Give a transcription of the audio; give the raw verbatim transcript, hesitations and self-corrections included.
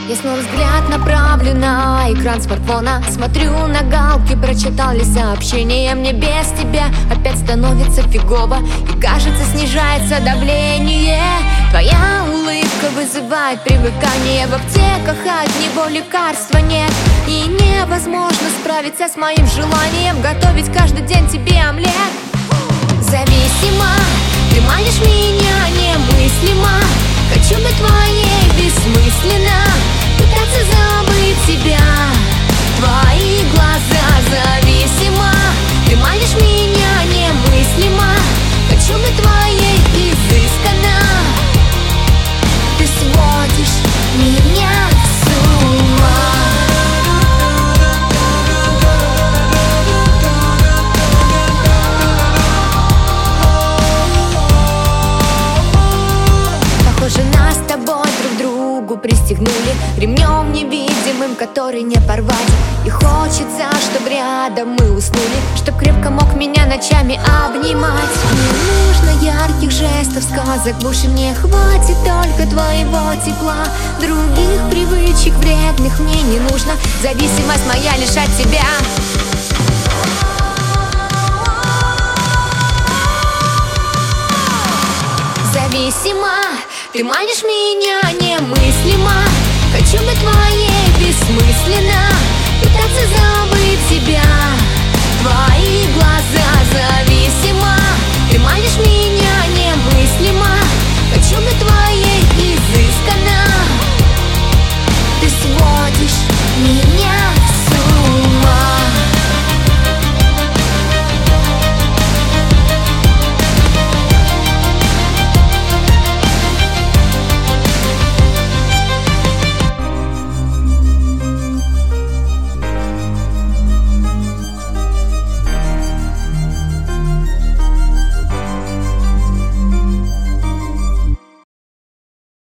Я снова взгляд направлю на экран смартфона. Смотрю на галки, прочитал ли сообщение. Мне без тебя опять становится фигово, и кажется, снижается давление. Твоя улыбка вызывает привыкание. В аптеках от него лекарства нет, и невозможно справиться с моим желанием готовить каждый день тебе омлет. Зависима, ты манишь меня немыслимо. Хочу быть твоей бессмысленно, пытаться забыть тебя. Твои глаза зависима, ты манишь меня немыслимо. Хочу быть твоей изысканно, ты сводишь меня с ума. Похоже, нас с тобой друг другу пристегнули ремнем невидимым, который не порвать. И хочется, чтоб рядом мы уснули, чтоб крепко мог меня ночами обнимать. Не нужно ярких жестов, сказок, больше мне хватит только твоего тепла. Других привычек вредных мне не нужно, зависимость моя лишь от тебя. Зависима, ты манишь меня немыслимо. Хочу быть твоей бессмысленно, пытаться забыть